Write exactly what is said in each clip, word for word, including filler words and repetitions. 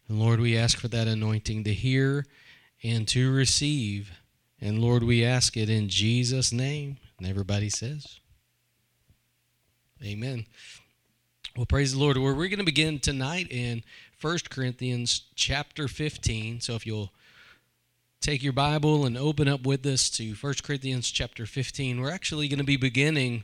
And Lord, we ask for that anointing to hear and to receive. And Lord, we ask it in Jesus' name. And everybody says, amen. Well, praise the Lord. We're, we're going to begin tonight in First Corinthians chapter fifteen. So if you'll take your Bible and open up with us to First Corinthians chapter fifteen, we're actually going to be beginning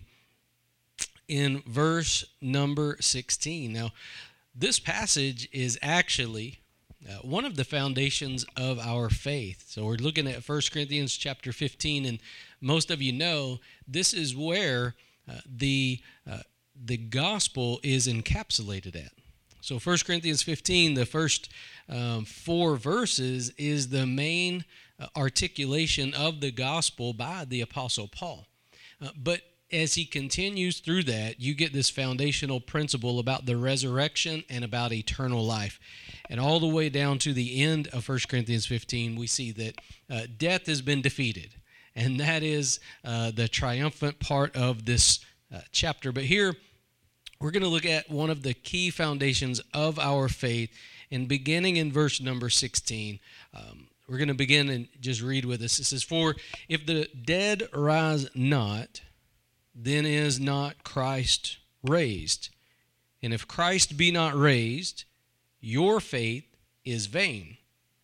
in verse number sixteen. Now, this passage is actually uh, one of the foundations of our faith. So we're looking at First Corinthians chapter fifteen, and most of you know this is where uh, the uh, the gospel is encapsulated at. So First Corinthians fifteen, the first um, four verses, is the main uh, articulation of the gospel by the Apostle Paul. Uh, but as he continues through that, you get this foundational principle about the resurrection and about eternal life. And all the way down to the end of First Corinthians fifteen, we see that uh, death has been defeated. And that is uh, the triumphant part of this uh, chapter. But here, we're going to look at one of the key foundations of our faith. And beginning in verse number sixteen, um, we're going to begin and just read with us. It says, "For if the dead rise not, then is not Christ raised. And if Christ be not raised, your faith is vain.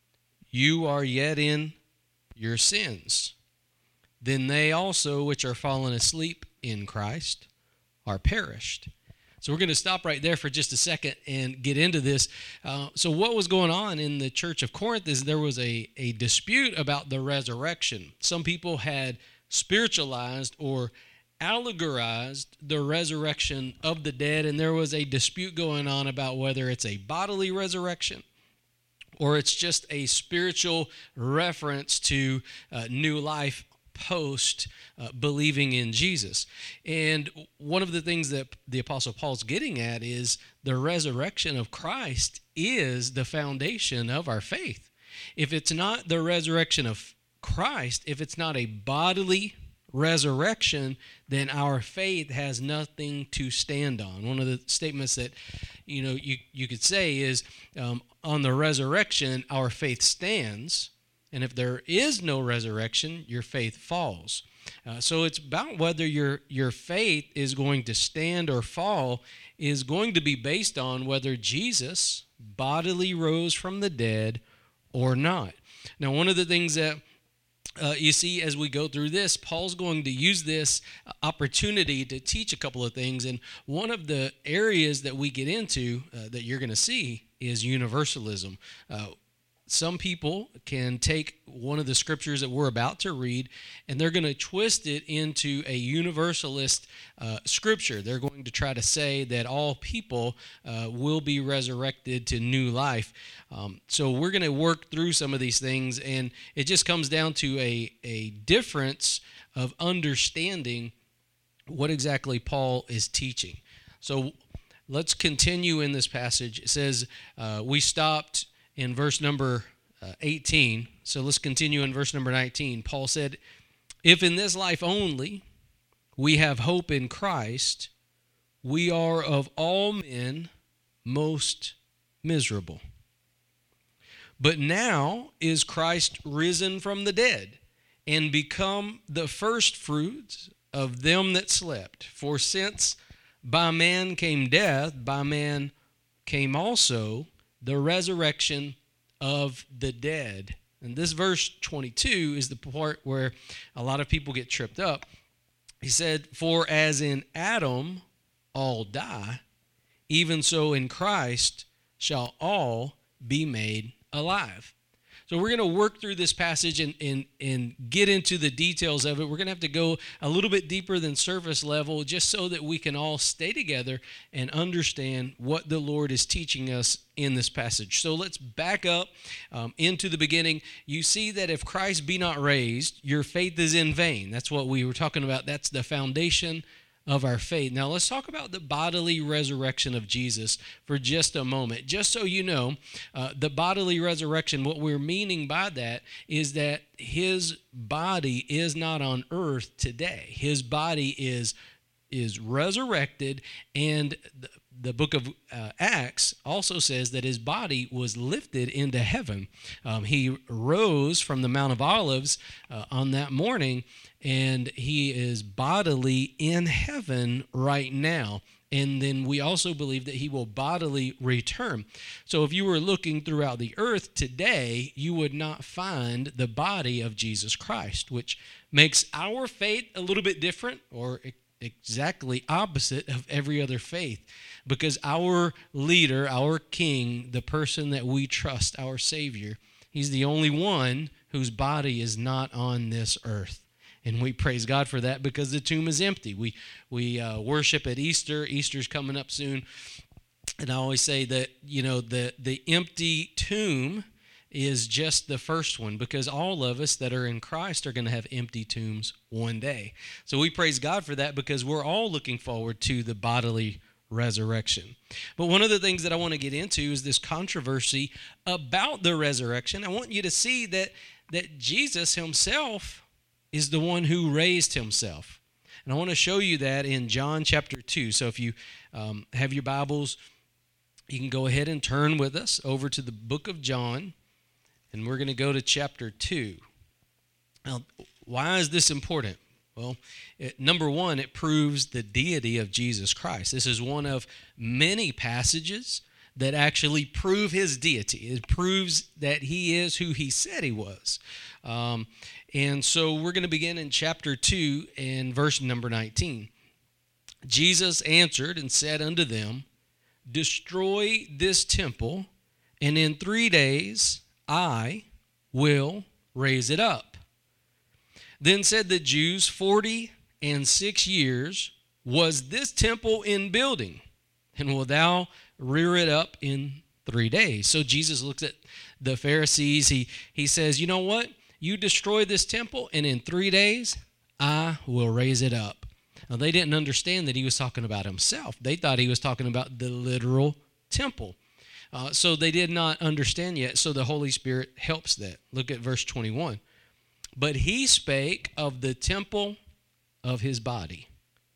You are yet in your sins. Then they also which are fallen asleep in Christ are perished." So we're going to stop right there for just a second and get into this. Uh, so what was going on in the church of Corinth is there was a, a dispute about the resurrection. Some people had spiritualized or allegorized the resurrection of the dead, and there was a dispute going on about whether it's a bodily resurrection or it's just a spiritual reference to uh, new life post uh, believing in Jesus. And one of the things that the Apostle Paul's getting at is the resurrection of Christ is the foundation of our faith. If it's not the resurrection of Christ, if it's not a bodily resurrection, then our faith has nothing to stand on. One of the statements that you know you, you could say is um, on the resurrection, our faith stands. And if there is no resurrection, your faith falls. Uh, so it's about whether your your faith is going to stand or fall is going to be based on whether Jesus bodily rose from the dead or not. Now, one of the things that Uh, you see, as we go through this, Paul's going to use this opportunity to teach a couple of things. And one of the areas that we get into uh, that you're going to see is universalism. Uh, some people can take one of the scriptures that we're about to read, and they're going to twist it into a universalist uh, scripture. They're going to try to say that all people uh, will be resurrected to new life. Um, so we're going to work through some of these things, and it just comes down to a, a difference of understanding what exactly Paul is teaching. So let's continue in this passage. It says uh, we stopped in verse number uh, eighteen. So let's continue in verse number nineteen. Paul said, "If in this life only we have hope in Christ, we are of all men most miserable. But now is Christ risen from the dead and become the first fruits of them that slept. For since by man came death, by man came also the resurrection of the dead." And this verse twenty-two is the part where a lot of people get tripped up. He said, "For as in Adam all die, even so in Christ shall all be made alive." So we're going to work through this passage and, and, and get into the details of it. We're going to have to go a little bit deeper than surface level just so that we can all stay together and understand what the Lord is teaching us in this passage. So let's back up um, into the beginning. You see that if Christ be not raised, your faith is in vain. That's what we were talking about. That's the foundation of our faith. Now let's talk about the bodily resurrection of Jesus for just a moment. Just so you know, uh, the bodily resurrection, what we're meaning by that is that his body is not on earth today. His body is is resurrected, and the, the book of uh, Acts also says that his body was lifted into heaven. Um, he rose from the Mount of Olives uh, on that morning, and he is bodily in heaven right now. And then we also believe that he will bodily return. So if you were looking throughout the earth today, you would not find the body of Jesus Christ, which makes our faith a little bit different, or exactly opposite of every other faith, because our leader, our king, the person that we trust, our Savior, he's the only one whose body is not on this earth. And we praise God for that, because the tomb is empty. We we uh, worship at Easter. Easter's coming up soon. And I always say that, you know, the, the empty tomb is just the first one, because all of us that are in Christ are going to have empty tombs one day. So we praise God for that, because we're all looking forward to the bodily resurrection. But one of the things that I want to get into is this controversy about the resurrection. I want you to see that that Jesus himself is the one who raised himself. And I want to show you that in John chapter two. So if you um, have your Bibles, you can go ahead and turn with us over to the book of John, and we're going to go to chapter two. Now, why is this important? Well, it, number one, it proves the deity of Jesus Christ. This is one of many passages that actually prove his deity. It proves that he is who he said he was. Um, and so we're going to begin in chapter two and verse number nineteen. Jesus answered and said unto them, destroy this temple, and in three days I will raise it up. Then said the Jews, forty and six years was this temple in building, and wilt thou rear it up in three days? So Jesus looks at the Pharisees. He, he says, you know what? You destroy this temple, and in three days, I will raise it up. Now, they didn't understand that he was talking about himself. They thought he was talking about the literal temple. Uh, so they did not understand yet. So the Holy Spirit helps that. Look at verse twenty-one. But he spake of the temple of his body.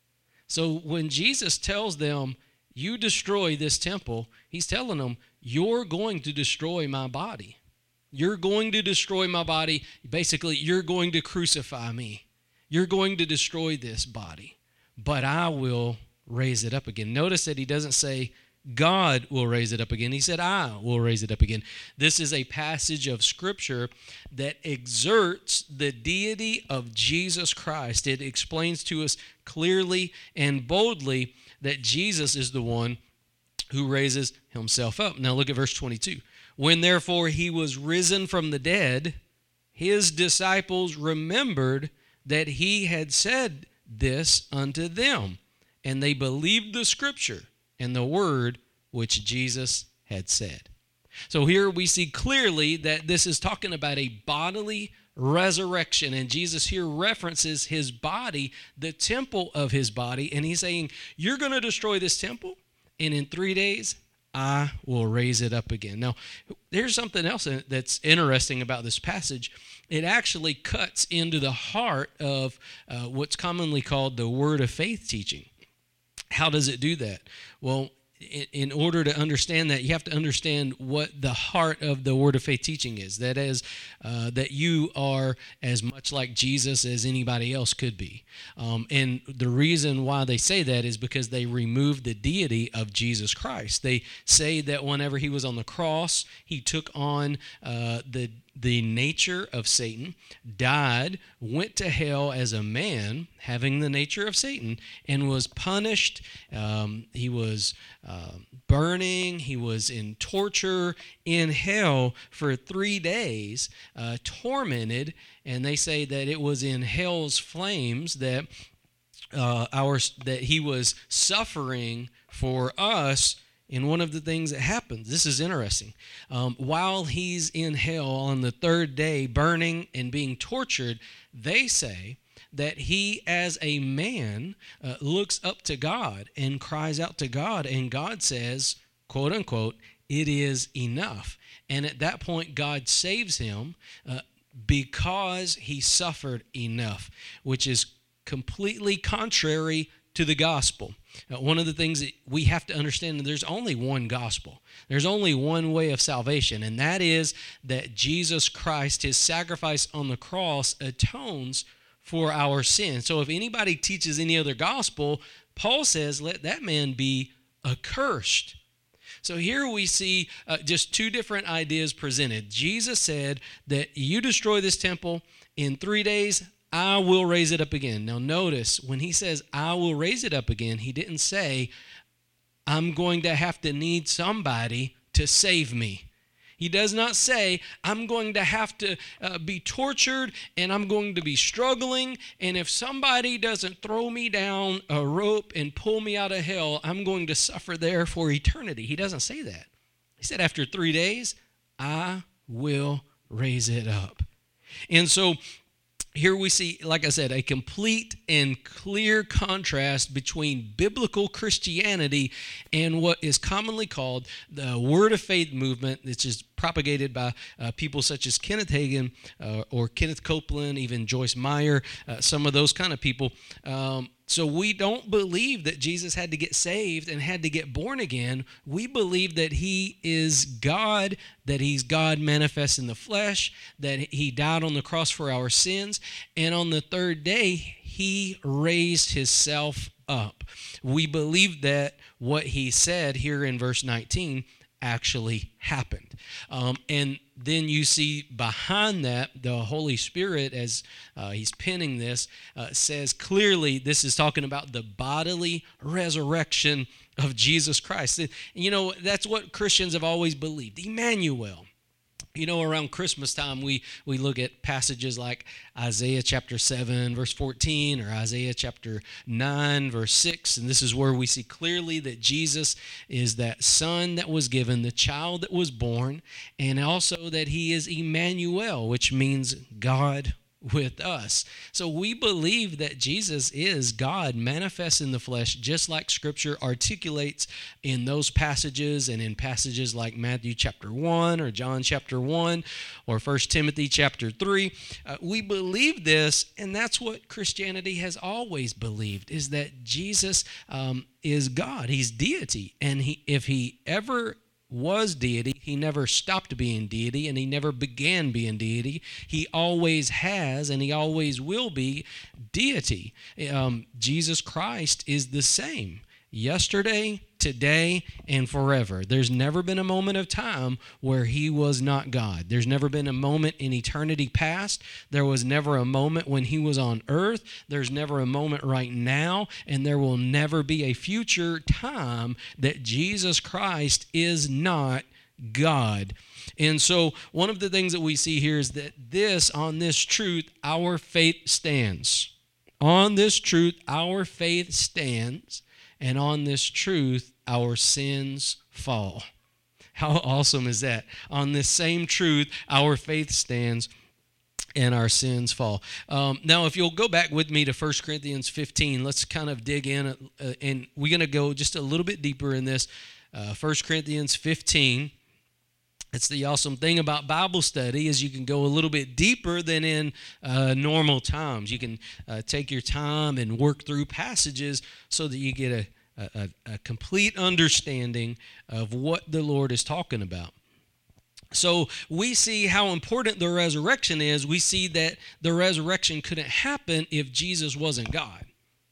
So when Jesus tells them, you destroy this temple, he's telling them, you're going to destroy my body. You're going to destroy my body. Basically, you're going to crucify me. You're going to destroy this body, but I will raise it up again. Notice that he doesn't say God will raise it up again. He said, I will raise it up again. This is a passage of Scripture that exerts the deity of Jesus Christ. It explains to us clearly and boldly that Jesus is the one who raises himself up. Now look at verse twenty-two. When therefore he was risen from the dead, his disciples remembered that he had said this unto them, and they believed the Scripture and the word which Jesus had said. So here we see clearly that this is talking about a bodily resurrection, and Jesus here references his body, the temple of his body, and he's saying, you're going to destroy this temple, and in three days, I will raise it up again. Now, there's something else that's interesting about this passage. It actually cuts into the heart of uh, what's commonly called the word of faith teaching. How does it do that? Well, in, in order to understand that, you have to understand what the heart of the word of faith teaching is. That is, uh, that you are as much like Jesus as anybody else could be. Um, and the reason why they say that is because they remove the deity of Jesus Christ. They say that whenever he was on the cross, he took on uh, the the nature of Satan, died, went to hell as a man, having the nature of Satan, and was punished. Um, he was uh, burning. He was in torture in hell for three days, uh, tormented. And they say that it was in hell's flames that uh, our that he was suffering for us. In one of the things that happens, this is interesting. Um, while he's in hell on the third day, burning and being tortured, they say that he, as a man, uh, looks up to God and cries out to God, and God says, quote unquote, it is enough. And at that point, God saves him uh, because he suffered enough, which is completely contrary to the gospel. Uh, one of the things that we have to understand is there's only one gospel. There's only one way of salvation, and that is that Jesus Christ, his sacrifice on the cross, atones for our sins. So if anybody teaches any other gospel, Paul says, let that man be accursed. So here we see uh, just two different ideas presented. Jesus said that you destroy this temple, in three days, I will raise it up again. Now notice, when he says, I will raise it up again, he didn't say, I'm going to have to need somebody to save me. He does not say, I'm going to have to uh, be tortured and I'm going to be struggling, and if somebody doesn't throw me down a rope and pull me out of hell, I'm going to suffer there for eternity. He doesn't say that. He said, after three days, I will raise it up. And so here we see, like I said, a complete and clear contrast between biblical Christianity and what is commonly called the Word of Faith movement, which is propagated by uh, people such as Kenneth Hagin uh, or Kenneth Copeland, even Joyce Meyer, uh, some of those kind of people. Um, So we don't believe that Jesus had to get saved and had to get born again. We believe that he is God, that he's God manifest in the flesh, that he died on the cross for our sins, and on the third day, he raised himself up. We believe that what he said here in verse nineteen actually happened. Um, and then you see behind that, the Holy Spirit, as uh, he's penning this, uh, says clearly this is talking about the bodily resurrection of Jesus Christ. And, you know, that's what Christians have always believed. Emmanuel. You know, around Christmas time, we, we look at passages like Isaiah chapter seven, verse fourteen, or Isaiah chapter nine, verse six. And this is where we see clearly that Jesus is that son that was given, the child that was born, and also that he is Emmanuel, which means God with us. So we believe that Jesus is God manifest in the flesh, just like Scripture articulates in those passages and in passages like Matthew chapter one or John chapter one or First Timothy chapter three. Uh, we believe this, and that's what Christianity has always believed, is that Jesus um, is God. He's deity, and he, if he ever was deity, he never stopped being deity, and he never began being deity. He always has, and he always will be deity. Um, Jesus Christ is the same yesterday, today, and forever. There's never been a moment of time where he was not God. There's never been a moment in eternity past. There was never a moment when he was on earth. There's never a moment right now, and there will never be a future time that Jesus Christ is not God. And so one of the things that we see here is that this, on this truth, our faith stands. On this truth, our faith stands. And on this truth, our sins fall. How awesome is that? On this same truth, our faith stands and our sins fall. Um, now, if you'll go back with me to First Corinthians fifteen, let's kind of dig in. Uh, and we're going to go just a little bit deeper in this. Uh, First Corinthians fifteen. It's the awesome thing about Bible study is you can go a little bit deeper than in uh, normal times. You can uh, take your time and work through passages so that you get a, a, a complete understanding of what the Lord is talking about. So we see how important the resurrection is. We see that the resurrection couldn't happen if Jesus wasn't God.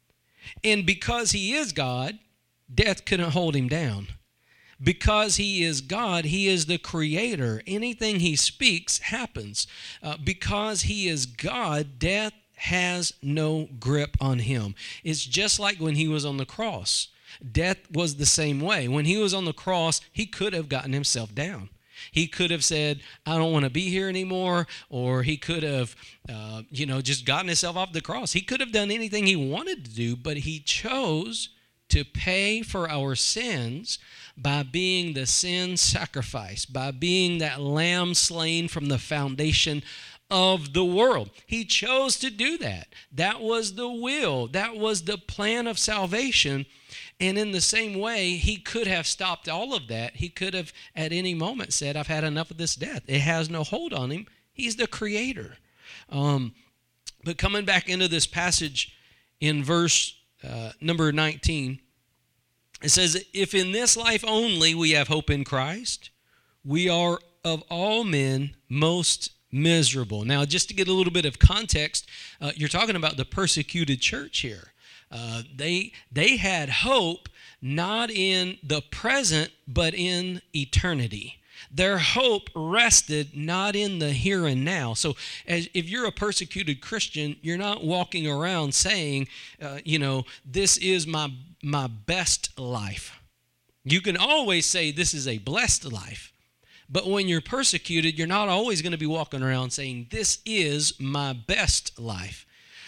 And because he is God, death couldn't hold him down. Because he is God, he is the creator. Anything he speaks happens. Uh, because he is God, death has no grip on him. It's just like when he was on the cross. Death was the same way. When he was on the cross, he could have gotten himself down. He could have said, I don't want to be here anymore, or he could have, uh, you know, just gotten himself off the cross. He could have done anything he wanted to do, but he chose to pay for our sins by being the sin sacrifice, by being that lamb slain from the foundation of the world. He chose to do that. That was the will. That was the plan of salvation. And in the same way, he could have stopped all of that. He could have at any moment said, I've had enough of this death. It has no hold on him. He's the creator. Um, but coming back into this passage in verse uh, number nineteen, it says, if in this life only we have hope in Christ, we are of all men most miserable. Now, just to get a little bit of context, uh, you're talking about the persecuted church here. Uh, they they had hope not in the present, but in eternity. Their hope rested not in the here and now. So as, if you're a persecuted Christian, you're not walking around saying, uh, you know, this is my my best life. You can always say this is a blessed life. But when you're persecuted, you're not always going to be walking around saying, this is my best life.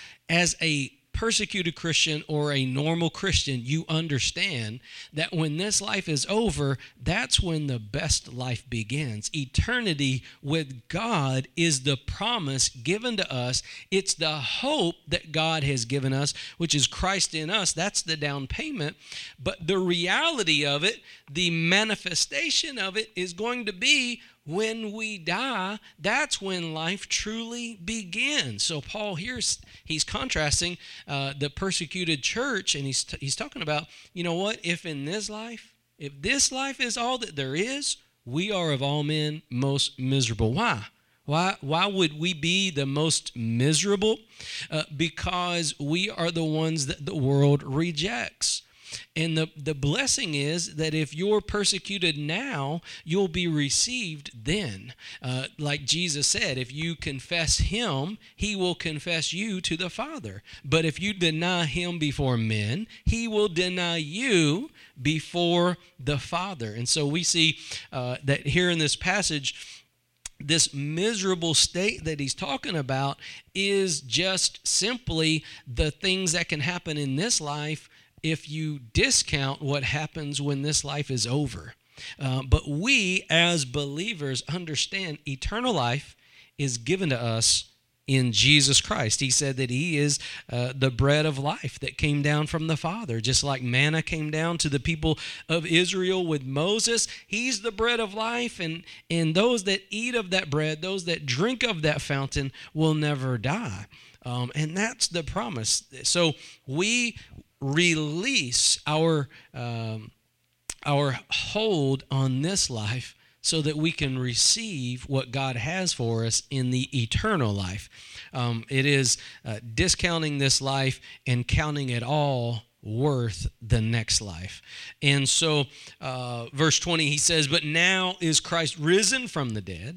As a persecuted Christian or a normal Christian, you understand that when this life is over, that's when the best life begins. Eternity with God is the promise given to us. It's the hope that God has given us, which is Christ in us. That's the down payment. But the reality of it, the manifestation of it, is going to be when we die. That's when life truly begins. So Paul here, he's contrasting uh, the persecuted church, and he's t- he's talking about, you know what, if in this life, if this life is all that there is, we are of all men most miserable. Why? Why, why would we be the most miserable? Uh, because we are the ones that the world rejects. And the, the blessing is that if you're persecuted now, you'll be received then. Uh, like Jesus said, if you confess him, he will confess you to the Father. But if you deny him before men, he will deny you before the Father. And so we see uh, that here in this passage, this miserable state that he's talking about is just simply the things that can happen in this life if you discount what happens when this life is over. Uh, but we, as believers, understand eternal life is given to us in Jesus Christ. He said that he is uh, the bread of life that came down from the Father. Just like manna came down to the people of Israel with Moses, he's the bread of life, and, and those that eat of that bread, those that drink of that fountain will never die. Um, and that's the promise. So we release our um, our hold on this life so that we can receive what God has for us in the eternal life. Um, it is uh, discounting this life and counting it all worth the next life. And so uh, verse twenty, he says, but now is Christ risen from the dead.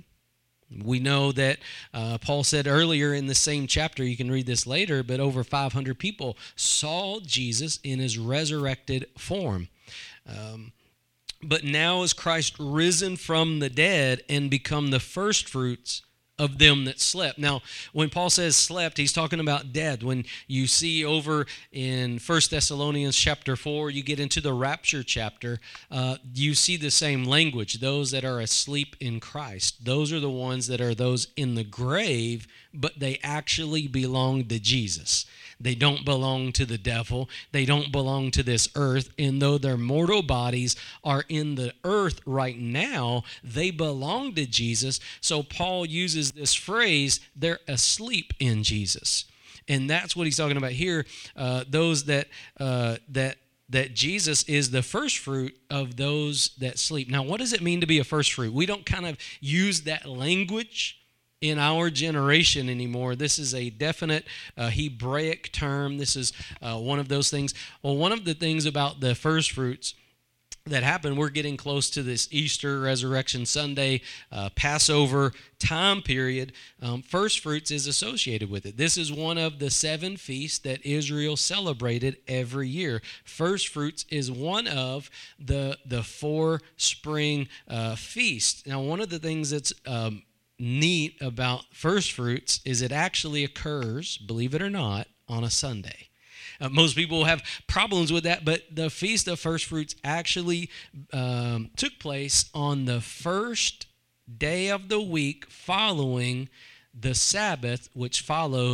We know that uh, Paul said earlier in the same chapter, you can read this later, but over five hundred people saw Jesus in his resurrected form. Um, but now is Christ risen from the dead and become the firstfruits of them that slept. Now, when Paul says slept, he's talking about dead. When you see over in First Thessalonians chapter four, you get into the rapture chapter, uh, you see the same language. Those that are asleep in Christ. Those are the ones that are those in the grave, but they actually belong to Jesus. They don't belong to the devil. They don't belong to this earth. And though their mortal bodies are in the earth right now, they belong to Jesus. So Paul uses this phrase, they're asleep in Jesus. And that's what he's talking about here. Uh, those that uh, that that Jesus is the first fruit of those that sleep. Now, what does it mean to be a first fruit? We don't kind of use that language in our generation anymore. This is a definite uh, Hebraic term. This is uh, one of those things. Well, one of the things about the first fruits that happen, we're getting close to this Easter, Resurrection Sunday, uh, Passover time period. Um, first fruits is associated with it. This is one of the seven feasts that Israel celebrated every year. First fruits is one of the, the four spring uh, feasts. Now, one of the things that's um, neat about first fruits is it actually occurs, believe it or not, on a Sunday. Uh, most people have problems with that, but the Feast of First Fruits actually um, took place on the first day of the week following the Sabbath, which followed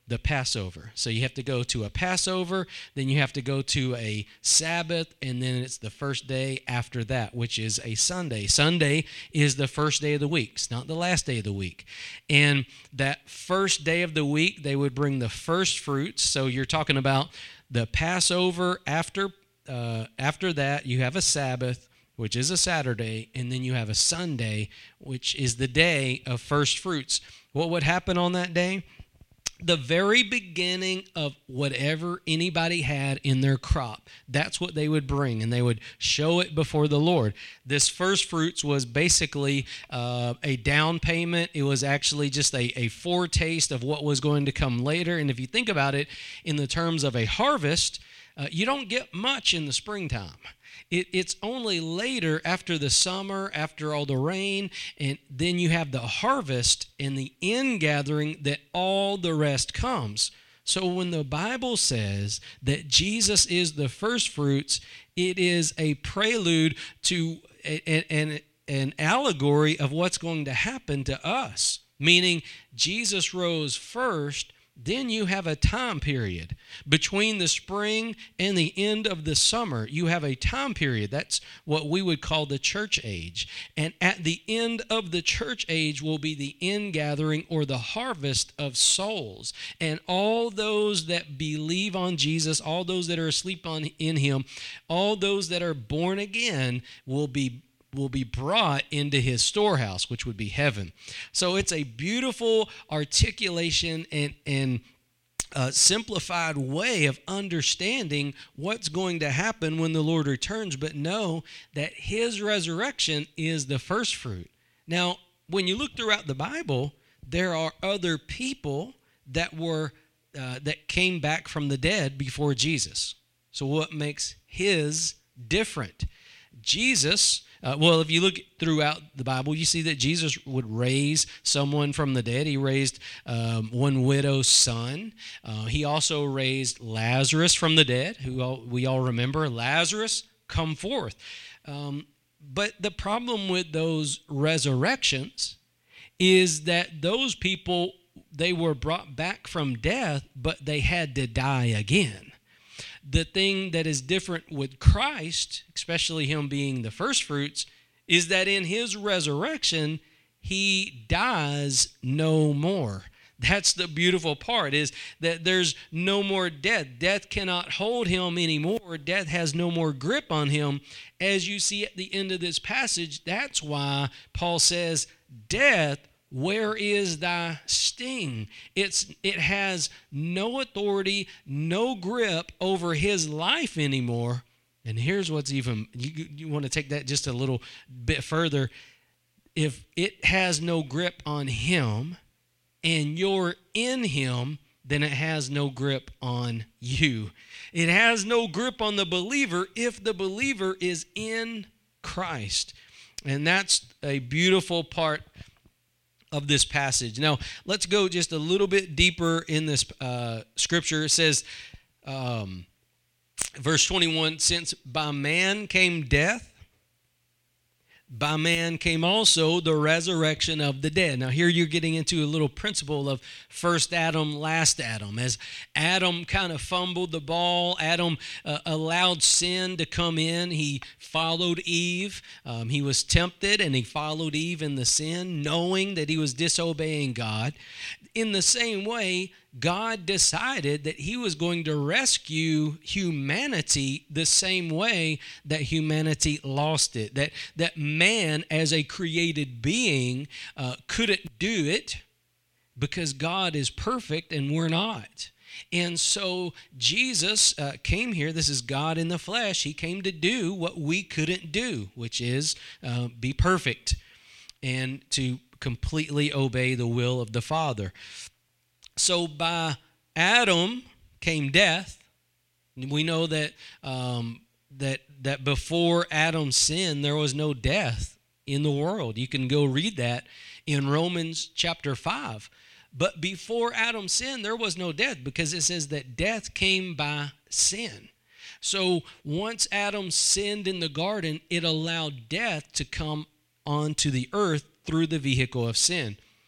the Passover. So you have to go to a Passover, then you have to go to a Sabbath, and then it's the first day after that, which is a Sunday. Sunday is the first day of the week. It's not the last day of the week. And that first day of the week, they would bring the first fruits. So you're talking about the Passover. After, uh, after that, you have a Sabbath, which is a Saturday, and then you have a Sunday, which is the day of first fruits. What would happen on that day? The very beginning of whatever anybody had in their crop, that's what they would bring, and they would show it before the Lord. This first fruits was basically uh, a down payment. It was actually just a, a foretaste of what was going to come later. And if you think about it in the terms of a harvest, uh, you don't get much in the springtime. It, it's only later, after the summer, after all the rain, and then you have the harvest and the ingathering, that all the rest comes. So when the Bible says that Jesus is the first fruits, it is a prelude to an, an allegory of what's going to happen to us. Meaning Jesus rose first. Then you have a time period between the spring and the end of the summer. You have a time period. That's what we would call the church age. And at the end of the church age will be the ingathering or the harvest of souls. And all those that believe on Jesus, all those that are asleep on in him, all those that are born again will be will be brought into his storehouse, which would be heaven. So it's a beautiful articulation and, and uh, simplified way of understanding what's going to happen when the Lord returns, but know that his resurrection is the first fruit. Now, when you look throughout the Bible, there are other people that were uh, that came back from the dead before Jesus. So what makes his different? Jesus, uh, well, if you look throughout the Bible, you see that Jesus would raise someone from the dead. He raised um, one widow's son. Uh, he also raised Lazarus from the dead, who all, we all remember. Lazarus, come forth. Um, but the problem with those resurrections is that those people, they were brought back from death, but they had to die again. The thing that is different with Christ, especially him being the first fruits, is that in his resurrection, he dies no more. That's the beautiful part, is that there's no more death. Death cannot hold him anymore. Death has no more grip on him. As you see at the end of this passage, that's why Paul says, death, where is thy sting? It's it has no authority, no grip over his life anymore. And here's what's even, you, you want to take that just a little bit further. If it has no grip on him and you're in him, then it has no grip on you. It has no grip on the believer if the believer is in Christ. And that's a beautiful part of this passage. Now, let's go just a little bit deeper in this uh, scripture. It says, um, verse twenty-one, since by man came death, by man came also the resurrection of the dead. Now, here you're getting into a little principle of first Adam, last Adam. As Adam kind of fumbled the ball, Adam uh, allowed sin to come in. He followed Eve. Um, he was tempted, and he followed Eve in the sin, knowing that he was disobeying God. In the same way, God decided that he was going to rescue humanity the same way that humanity lost it. That, that man, as a created being, uh, couldn't do it because God is perfect and we're not. And so Jesus uh, came here. This is God in the flesh. He came to do what we couldn't do, which is uh, be perfect and to completely obey the will of the Father. So by Adam came death. We know that um, that that before Adam's sin, there was no death in the world. You can go read that in Romans chapter five. But before Adam's sin, there was no death, because it says that death came by sin. So once Adam sinned in the garden, it allowed death to come onto the earth through the vehicle of sin.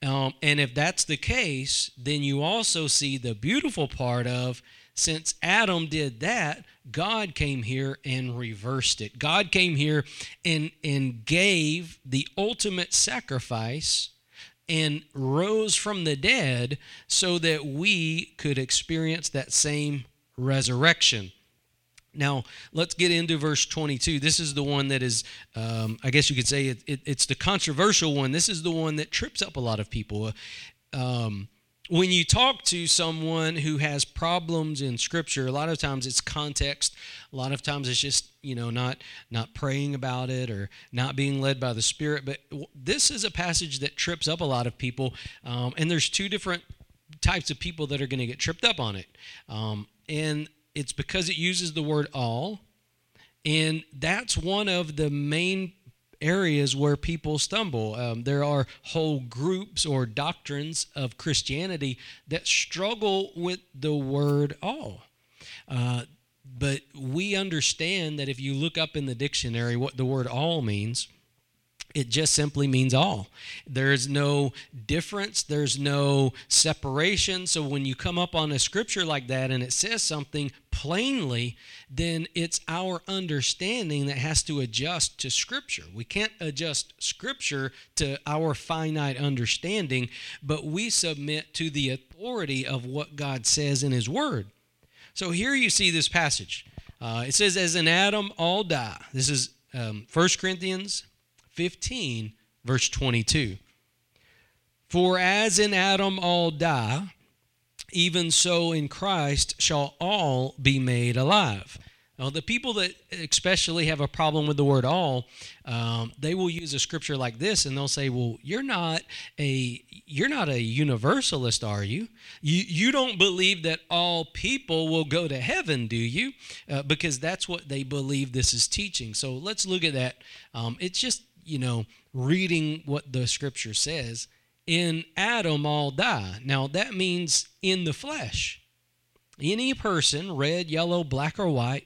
Um, and if that's the case, then you also see the beautiful part of, since Adam did that, God came here and reversed it. God came here and, and gave the ultimate sacrifice and rose from the dead so that we could experience that same resurrection. Now, let's get into verse twenty-two. This is the one that is, um, I guess you could say, it, it, it's the controversial one. This is the one that trips up a lot of people. Um, when you talk to someone who has problems in Scripture, a lot of times it's context. A lot of times it's just, you know, not, not praying about it or not being led by the Spirit. But this is a passage that trips up a lot of people. Um, and there's two different types of people that are going to get tripped up on it. Um, and It's because it uses the word all, and that's one of the main areas where people stumble. Um, there are whole groups or doctrines of Christianity that struggle with the word all. Uh, but we understand that if you look up in the dictionary what the word all means, it just simply means all. There's no difference. There's no separation. So when you come up on a scripture like that and it says something plainly, then it's our understanding that has to adjust to Scripture. We can't adjust Scripture to our finite understanding, but we submit to the authority of what God says in His Word. So here you see this passage. Uh, it says, as in Adam all die. This is um, First Corinthians fifteen, verse twenty-two. For as in Adam all die, even so in Christ shall all be made alive. Now, the people that especially have a problem with the word all, um, they will use a scripture like this, and they'll say, "Well, you're not a you're not a universalist, are you? You you don't believe that all people will go to heaven, do you?" Uh, because that's what they believe this is teaching. So let's look at that. Um, it's just you know reading what the scripture says. In Adam all die. Now that means in the flesh. Any person, red, yellow, black, or white,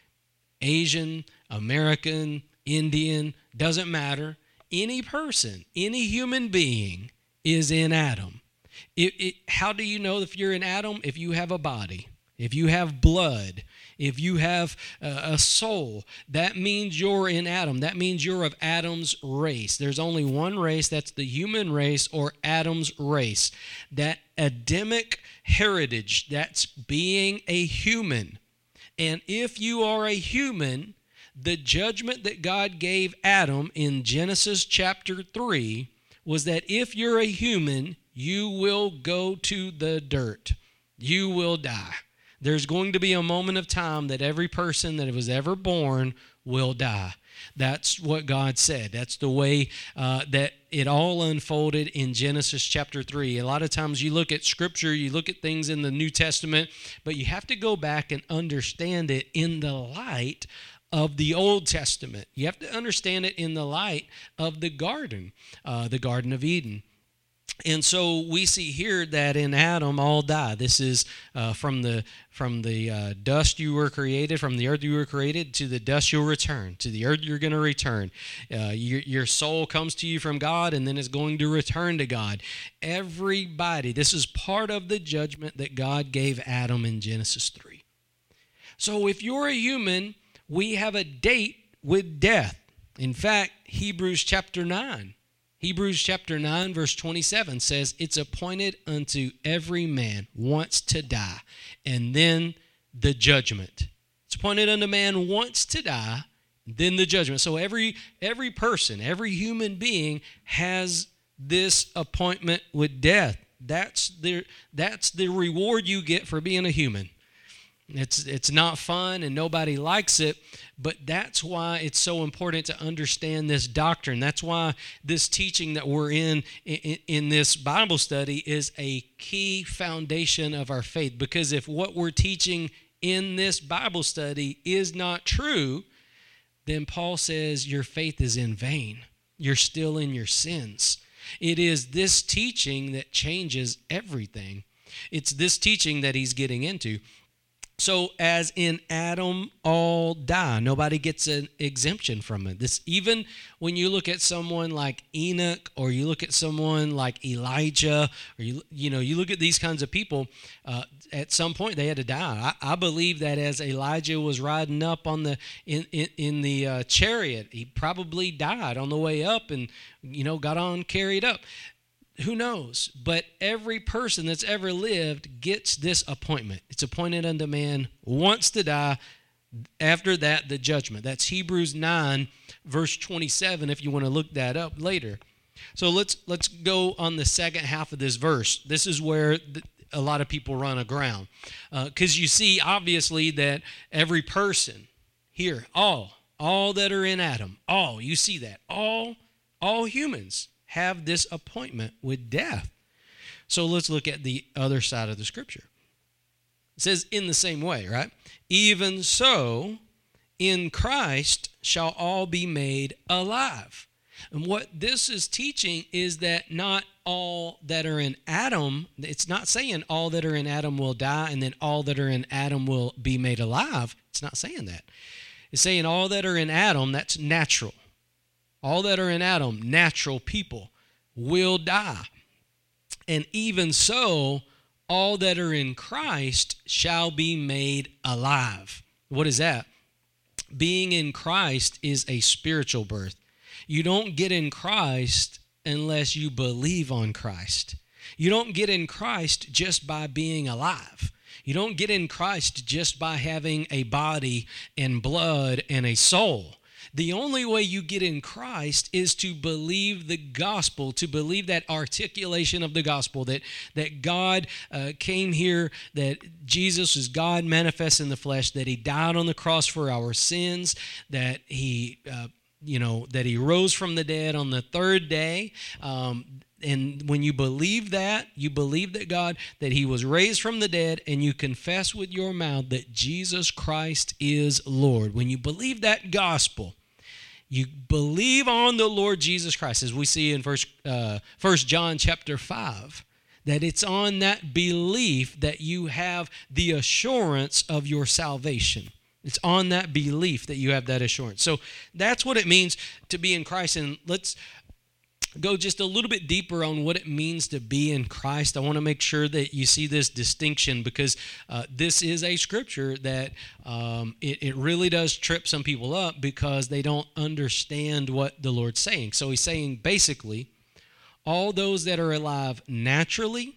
Asian, American, Indian, doesn't matter. Any person, any human being is in Adam. It, it, how do you know if you're in Adam? If you have a body, if you have blood, if you have uh, a soul, that means you're in Adam. That means you're of Adam's race. There's only one race, that's the human race or Adam's race. That Adamic heritage, that's being a human. And if you are a human, the judgment that God gave Adam in Genesis chapter three was that if you're a human, you will go to the dirt. You will die. There's going to be a moment of time that every person that was ever born will die. That's what God said. That's the way uh, that it all unfolded in Genesis chapter three. A lot of times you look at Scripture, you look at things in the New Testament, but you have to go back and understand it in the light of the Old Testament. You have to understand it in the light of the garden, uh, the Garden of Eden. And so we see here that in Adam all die. This is uh, from the from the uh, dust you were created, from the earth you were created, to the dust you'll return. To the earth you're going to return. Uh, your, your soul comes to you from God and then is going to return to God. Everybody, this is part of the judgment that God gave Adam in Genesis three. So if you're a human, we have a date with death. In fact, Hebrews chapter nine. Hebrews chapter nine, verse twenty-seven says, it's appointed unto every man once to die, and then the judgment. It's appointed unto man once to die, then the judgment. So every every person, every human being has this appointment with death. That's the, that's the reward you get for being a human. It's it's not fun and nobody likes it, but that's why it's so important to understand this doctrine. That's why this teaching that we're in, in in this Bible study is a key foundation of our faith. Because if what we're teaching in this Bible study is not true, then Paul says your faith is in vain. You're still in your sins. It is this teaching that changes everything. It's this teaching that he's getting into. So as in Adam, all die. Nobody gets an exemption from it. This, even when you look at someone like Enoch, or you look at someone like Elijah, or you you know you look at these kinds of people. Uh, at some point, they had to die. I, I believe that as Elijah was riding up on the in in, in the uh, chariot, he probably died on the way up, and you know got on carried up. Who knows? But every person that's ever lived gets this appointment. It's appointed unto man once to die. After that, the judgment. That's Hebrews nine, verse twenty-seven, if you want to look that up later. So let's let's go on the second half of this verse. This is where the, a lot of people run aground. Because uh, you see, obviously, that every person here, all, all that are in Adam, all, you see that, all, all humans have this appointment with death. So let's look at the other side of the scripture. It says, in the same way, right? Even so, in Christ shall all be made alive. And what this is teaching is that not all that are in Adam, it's not saying all that are in Adam will die and then all that are in Adam will be made alive. It's not saying that. It's saying all that are in Adam, that's natural. All that are in Adam, natural people, will die. And even so, all that are in Christ shall be made alive. What is that? Being in Christ is a spiritual birth. You don't get in Christ unless you believe on Christ. You don't get in Christ just by being alive. You don't get in Christ just by having a body and blood and a soul. The only way you get in Christ is to believe the gospel, to believe that articulation of the gospel, that, that God uh, came here, that Jesus is God manifest in the flesh, that he died on the cross for our sins, that he, uh, you know, that he rose from the dead on the third day. Um, and when you believe that, you believe that God, that he was raised from the dead, and you confess with your mouth that Jesus Christ is Lord. When you believe that gospel, you believe on the Lord Jesus Christ, as we see in First, uh, First John chapter five, that it's on that belief that you have the assurance of your salvation. It's on that belief that you have that assurance. So that's what it means to be in Christ. And let's go just a little bit deeper on what it means to be in Christ. I want to make sure that you see this distinction, because uh, this is a scripture that um, it, it really does trip some people up because they don't understand what the Lord's saying. So he's saying basically, all those that are alive naturally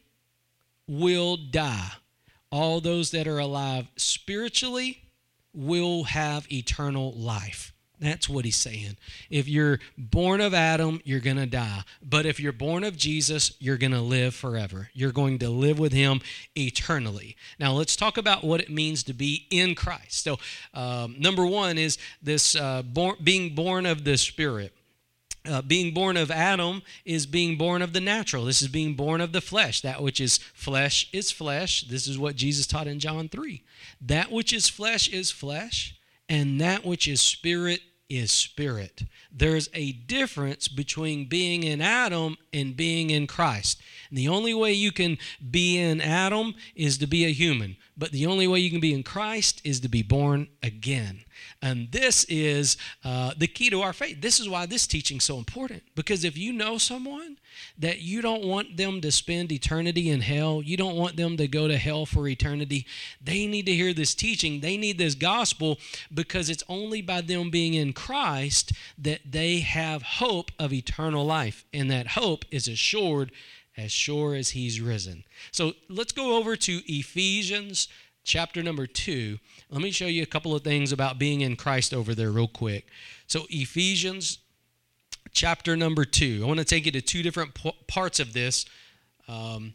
will die. All those that are alive spiritually will have eternal life. That's what he's saying. If you're born of Adam, you're going to die. But if you're born of Jesus, you're going to live forever. You're going to live with him eternally. Now, let's talk about what it means to be in Christ. So, um, number one is this uh, born, being born of the Spirit. Uh, being born of Adam is being born of the natural. This is being born of the flesh. That which is flesh is flesh. This is what Jesus taught in John three. That which is flesh is flesh, and that which is spirit is spirit. There's a difference between being in Adam and being in Christ. And the only way you can be in Adam is to be a human. But the only way you can be in Christ is to be born again. And this is uh, the key to our faith. This is why this teaching is so important. Because if you know someone that you don't want them to spend eternity in hell, you don't want them to go to hell for eternity, they need to hear this teaching. They need this gospel, because it's only by them being in Christ that they have hope of eternal life. And that hope is assured, as sure as he's risen. So let's go over to Ephesians chapter number two. Let me show you a couple of things about being in Christ over there real quick. So Ephesians chapter number two. I want to take you to two different p- parts of this. Um,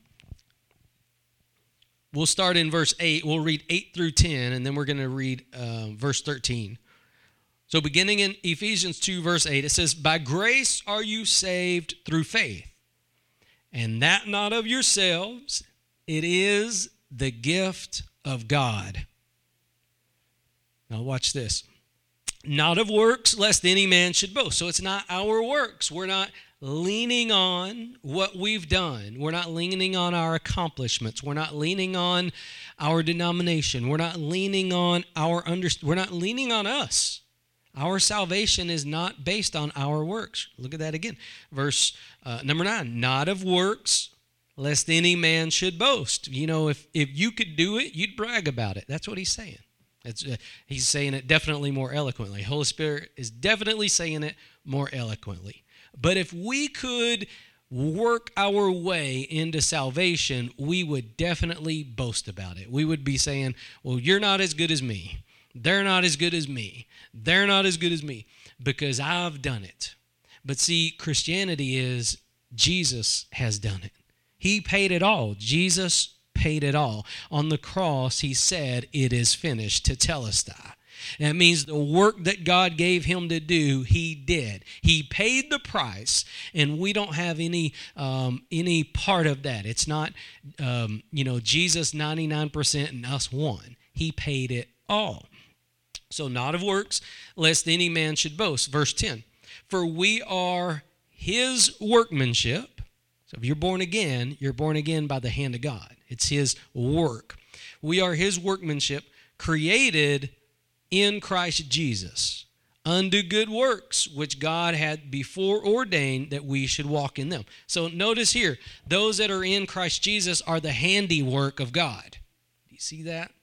we'll start in verse eight. We'll read eight through ten, and then we're going to read uh, verse thirteen. So beginning in Ephesians two, verse eight, it says, "By grace are you saved through faith, and that not of yourselves, it is the gift of God." Now watch this. "Not of works, lest any man should boast." So it's not our works. We're not leaning on what we've done. We're not leaning on our accomplishments. We're not leaning on our denomination. We're not leaning on our under, we're not leaning on us. Our salvation is not based on our works. Look at that again. Verse uh, number nine, not of works, lest any man should boast. You know, if, if you could do it, you'd brag about it. That's what he's saying. It's, uh, he's saying it definitely more eloquently. Holy Spirit is definitely saying it more eloquently. But if we could work our way into salvation, we would definitely boast about it. We would be saying, well, you're not as good as me. They're not as good as me. They're not as good as me because I've done it. But see, Christianity is Jesus has done it. He paid it all. Jesus paid it all. On the cross, he said, it is finished, tetelestai. That means the work that God gave him to do, he did. He paid the price, and we don't have any um, any part of that. It's not, um, you know, Jesus ninety-nine percent and us one. He paid it all. So not of works, lest any man should boast. Verse ten, for we are his workmanship. So if you're born again, you're born again by the hand of God. It's his work. We are his workmanship, created in Christ Jesus, unto good works, which God had before ordained that we should walk in them. So notice here, those that are in Christ Jesus are the handiwork of God. Do you see that?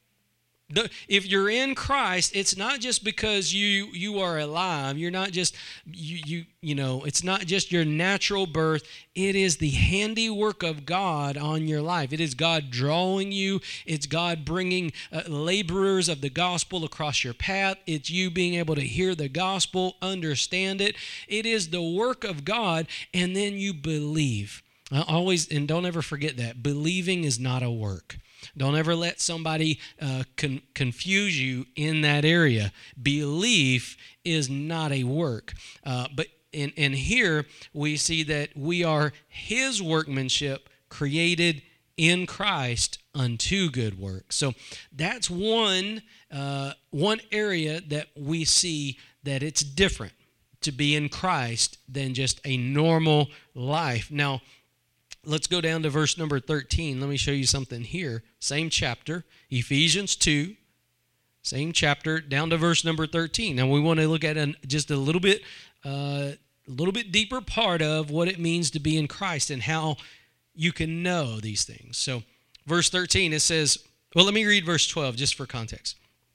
If you're in Christ, it's not just because you you are alive. You're not just, you, you you know, it's not just your natural birth. It is the handiwork of God on your life. It is God drawing you. It's God bringing uh, laborers of the gospel across your path. It's you being able to hear the gospel, understand it. It is the work of God, and then you believe. I always, and don't ever forget that, believing is not a work. Don't ever let somebody uh, con- confuse you in that area. Belief is not a work. Uh, but in, in here, we see that we are his workmanship created in Christ unto good works. So that's one, uh, one area that we see that it's different to be in Christ than just a normal life. Now, let's go down to verse number thirteen. Let me show you something here. Same chapter, Ephesians two, same chapter, down to verse number thirteen. Now we want to look at an, just a little bit, uh, a little bit deeper part of what it means to be in Christ and how you can know these things. So verse thirteen, it says, well, let me read verse twelve just for context.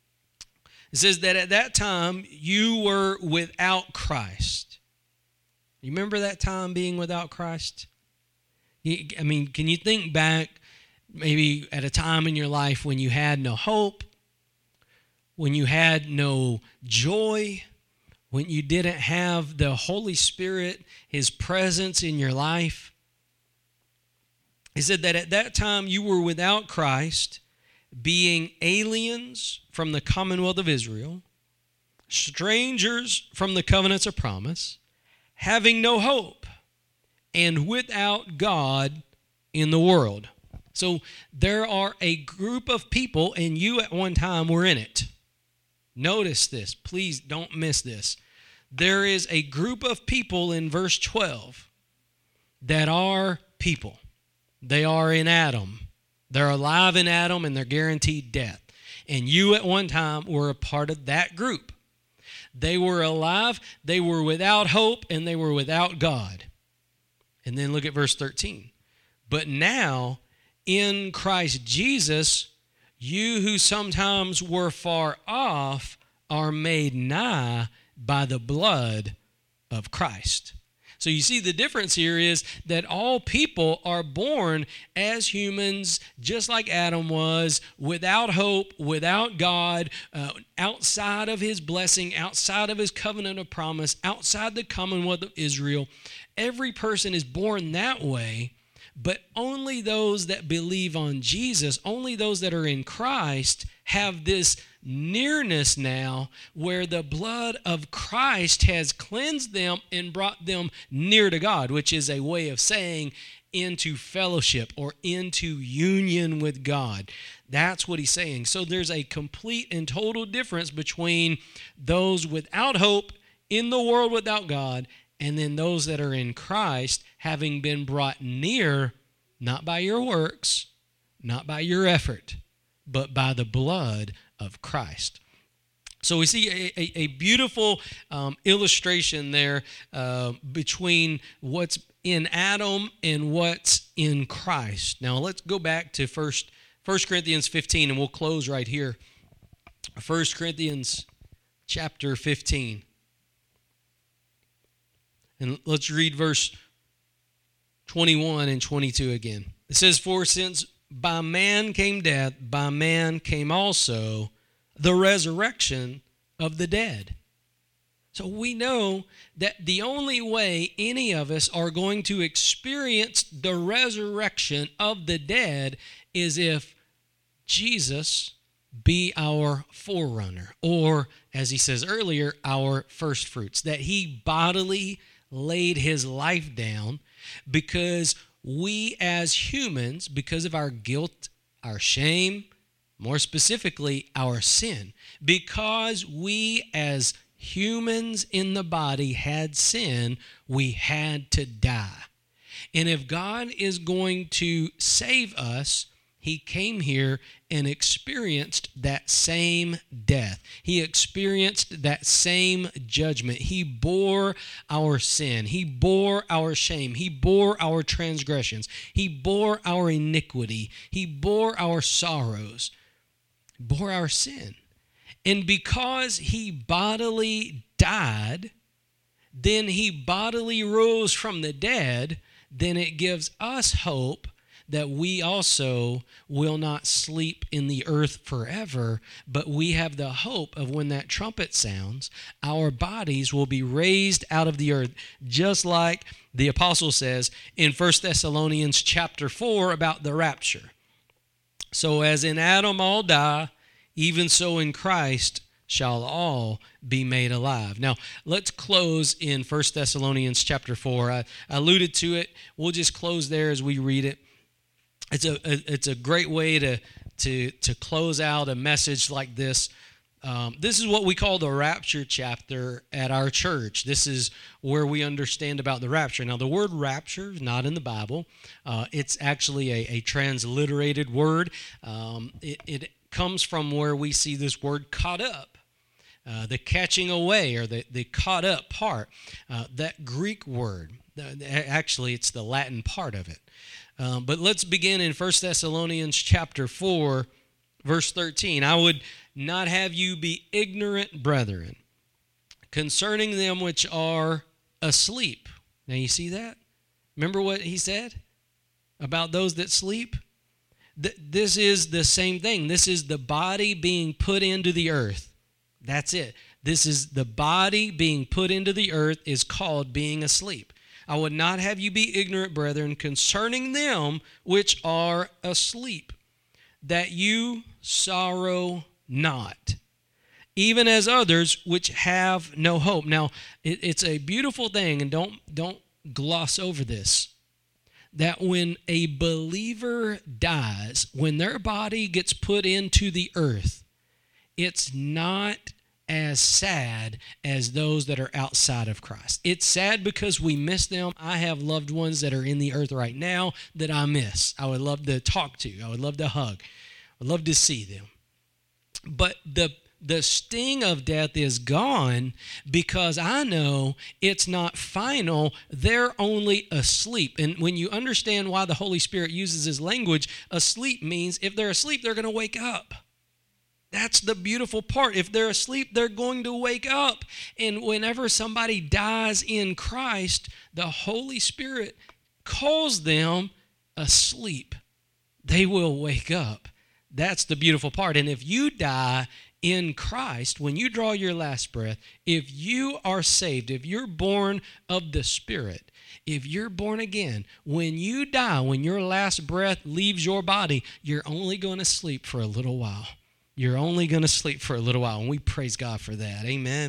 It says that at that time you were without Christ. You remember that time being without Christ? I mean, can you think back maybe at a time in your life when you had no hope, when you had no joy, when you didn't have the Holy Spirit, his presence in your life? He said that at that time you were without Christ, being aliens from the commonwealth of Israel, strangers from the covenants of promise, having no hope, and without God in the world. So there are a group of people, and you at one time were in it. Notice this. Please don't miss this. There is a group of people in verse twelve that are people. They are in Adam. They're alive in Adam, and they're guaranteed death. And you at one time were a part of that group. They were alive, they were without hope, and they were without God. And then look at verse thirteen. But now, in Christ Jesus, you who sometimes were far off are made nigh by the blood of Christ. So you see the difference here is that all people are born as humans, just like Adam was, without hope, without God, uh, outside of his blessing, outside of his covenant of promise, outside the commonwealth of Israel. Every person is born that way, but only those that believe on Jesus, only those that are in Christ have this nearness now where the blood of Christ has cleansed them and brought them near to God, which is a way of saying into fellowship or into union with God. That's what he's saying. So there's a complete and total difference between those without hope in the world without God And then those that are in Christ, having been brought near, not by your works, not by your effort, but by the blood of Christ. So we see a, a, a beautiful um, illustration there uh, between what's in Adam and what's in Christ. Now let's go back to first, First Corinthians fifteen, and we'll close right here. First Corinthians chapter fifteen. And let's read verse twenty-one and twenty-two again. It says, "For since by man came death, by man came also the resurrection of the dead." So we know that the only way any of us are going to experience the resurrection of the dead is if Jesus be our forerunner, or as he says earlier, our first fruits, that he bodily laid his life down because we as humans, because of our guilt, our shame, more specifically, our sin, because we as humans in the body had sin, we had to die. And if God is going to save us, he came here and experienced that same death. He experienced that same judgment. He bore our sin. He bore our shame. He bore our transgressions. He bore our iniquity. He bore our sorrows. He bore our sin. And because he bodily died, then he bodily rose from the dead, then it gives us hope that we also will not sleep in the earth forever, but we have the hope of when that trumpet sounds, our bodies will be raised out of the earth, just like the apostle says in First Thessalonians chapter four about the rapture. So as in Adam all die, even so in Christ shall all be made alive. Now, let's close in First Thessalonians chapter four. I alluded to it. We'll just close there as we read it. It's a, it's a great way to, to, to close out a message like this. Um, this is what we call the rapture chapter at our church. This is where we understand about the rapture. Now, the word rapture is not in the Bible. Uh, it's actually a, a transliterated word. Um, it, it comes from where we see this word caught up. Uh, the catching away, or the, the caught up part. Uh, that Greek word, actually it's the Latin part of it. Um, but let's begin in First Thessalonians chapter four, verse thirteen. "I would not have you be ignorant, brethren, concerning them which are asleep." Now you see that? Remember what he said about those that sleep? Th- this is the same thing. This is the body being put into the earth. That's it. This is the body being put into the earth is called being asleep. "I would not have you be ignorant, brethren, concerning them which are asleep, that you sorrow not, even as others which have no hope." Now, it, it's a beautiful thing, and don't, don't gloss over this, that when a believer dies, when their body gets put into the earth, it's not as sad as those that are outside of Christ. It's sad because we miss them. I have loved ones that are in the earth right now that I miss. I would love to talk to. I would love to hug. I would love to see them. But the the sting of death is gone because I know it's not final. They're only asleep. And when you understand why the Holy Spirit uses his language, asleep means if they're asleep, they're going to wake up. That's the beautiful part. If they're asleep, they're going to wake up. And whenever somebody dies in Christ, the Holy Spirit calls them asleep. They will wake up. That's the beautiful part. And if you die in Christ, when you draw your last breath, if you are saved, if you're born of the Spirit, if you're born again, when you die, when your last breath leaves your body, you're only going to sleep for a little while. You're only going to sleep for a little while, and we praise God for that. Amen.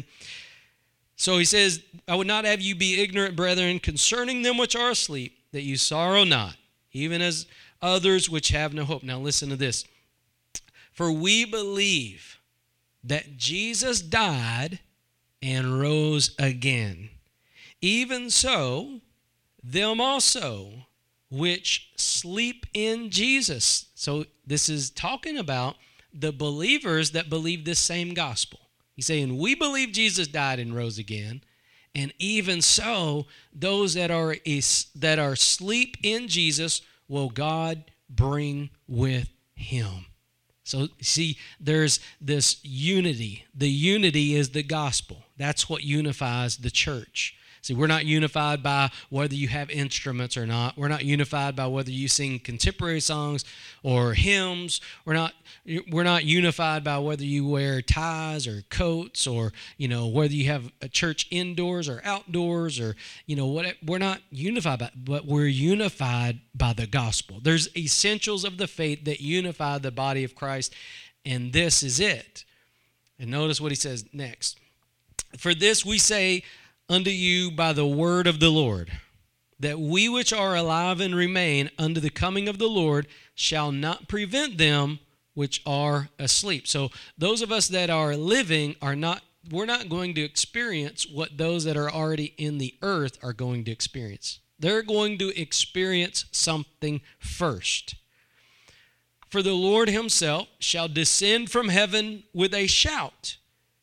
So he says, "I would not have you be ignorant, brethren, concerning them which are asleep, that you sorrow not, even as others which have no hope." Now listen to this. "For we believe that Jesus died and rose again, even so, them also which sleep in Jesus. So this is talking about the believers that believe this same gospel. He's saying, we believe Jesus died and rose again, and even so, those that are that are asleep in Jesus will God bring with him. So see, there's this unity. The unity is the gospel. That's what unifies the church. See, we're not unified by whether you have instruments or not. We're not unified by whether you sing contemporary songs or hymns. We're not we're not unified by whether you wear ties or coats, or, you know, whether you have a church indoors or outdoors, or, you know, what. We're not unified by, but we're unified by the gospel. There's essentials of the faith that unify the body of Christ, and this is it. And notice what he says next. For this we say unto you by the word of the Lord, that we which are alive and remain unto the coming of the Lord shall not prevent them which are asleep. So those of us that are living are not, we're not going to experience what those that are already in the earth are going to experience. They're going to experience something first. For the Lord himself shall descend from heaven with a shout,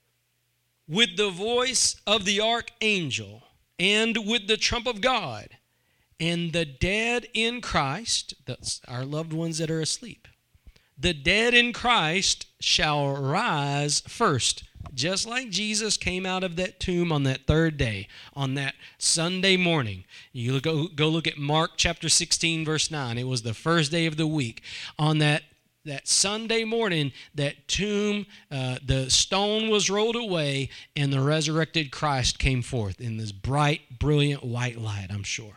with the voice of the archangel, and with the trump of God, and the dead in Christ, that's our loved ones that are asleep, the dead in Christ shall rise first. Just like Jesus came out of that tomb on that third day, on that Sunday morning. You go, go look at Mark chapter sixteen, verse nine. It was the first day of the week. On that That Sunday morning, that tomb, uh, the stone was rolled away, and the resurrected Christ came forth in this bright, brilliant white light, I'm sure.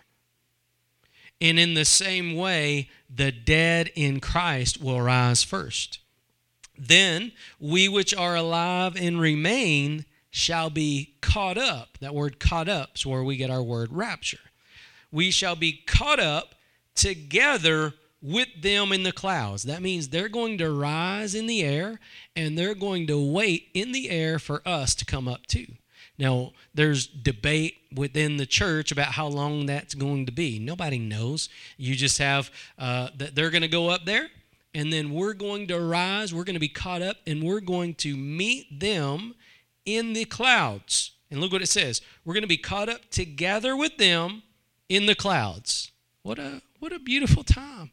And in the same way, the dead in Christ will rise first. Then we which are alive and remain shall be caught up. That word caught up is where we get our word rapture. We shall be caught up together with them in the clouds. That means they're going to rise in the air, and they're going to wait in the air for us to come up too. Now, there's debate within the church about how long that's going to be. Nobody knows. You just have uh, that they're going to go up there, and then we're going to rise. We're going to be caught up, and we're going to meet them in the clouds. And look what it says. We're going to be caught up together with them in the clouds. What a what a beautiful time.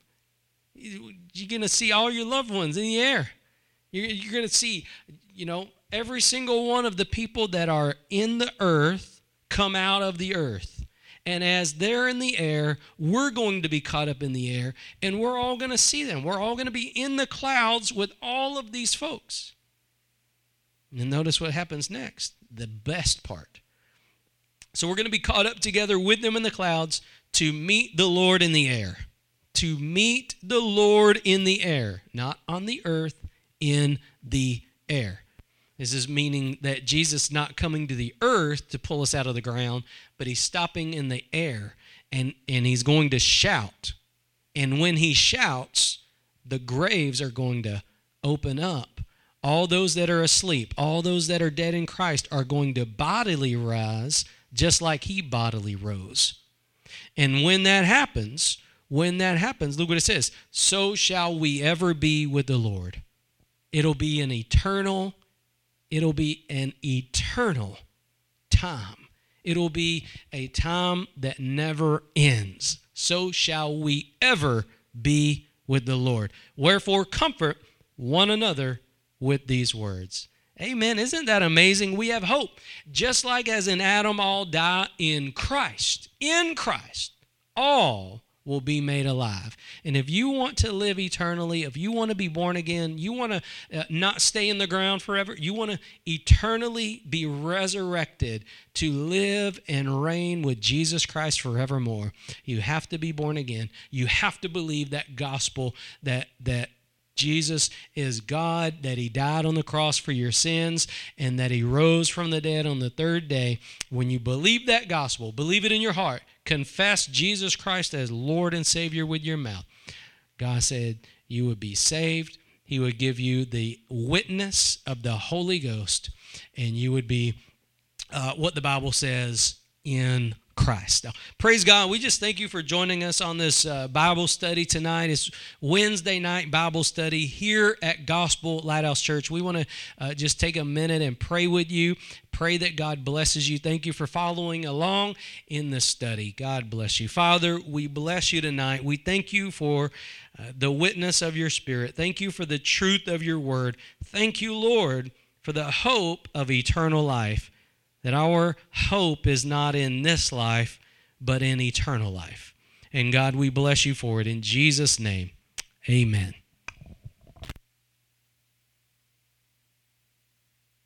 You're going to see all your loved ones in the air. You're, you're going to see, you know, every single one of the people that are in the earth come out of the earth. And as they're in the air, we're going to be caught up in the air, and we're all going to see them. We're all going to be in the clouds with all of these folks. And notice what happens next, the best part. So we're going to be caught up together with them in the clouds to meet the Lord in the air. To meet the Lord in the air, not on the earth, in the air. This is meaning that Jesus is not coming to the earth to pull us out of the ground, but he's stopping in the air, and, and he's going to shout. And when he shouts, the graves are going to open up. All those that are asleep, all those that are dead in Christ are going to bodily rise just like he bodily rose. And when that happens, when that happens, look what it says. So shall we ever be with the Lord. It'll be an eternal, it'll be an eternal time. It'll be a time that never ends. So shall we ever be with the Lord. Wherefore comfort one another with these words. Amen. Isn't that amazing? We have hope. Just like as in Adam all die, in Christ, in Christ, all will be made alive. And if you want to live eternally, if you want to be born again, you want to uh, not stay in the ground forever, you want to eternally be resurrected to live and reign with Jesus Christ forevermore, you have to be born again. You have to believe that gospel that that Jesus is God, that he died on the cross for your sins, and that he rose from the dead on the third day. When you believe that gospel, believe it in your heart, confess Jesus Christ as Lord and Savior with your mouth, God said you would be saved. He would give you the witness of the Holy Ghost, and you would be uh, what the Bible says, in Christ. Now, praise God. We just thank you for joining us on this uh, Bible study tonight. It's Wednesday night Bible study here at Gospel Lighthouse Church. We want to uh, just take a minute and pray with you. Pray that God blesses you. Thank you for following along in this study. God bless you. Father, we bless you tonight. We thank you for uh, the witness of your Spirit. Thank you for the truth of your word. Thank you, Lord, for the hope of eternal life. That our hope is not in this life, but in eternal life. And God, we bless you for it. In Jesus' name, amen.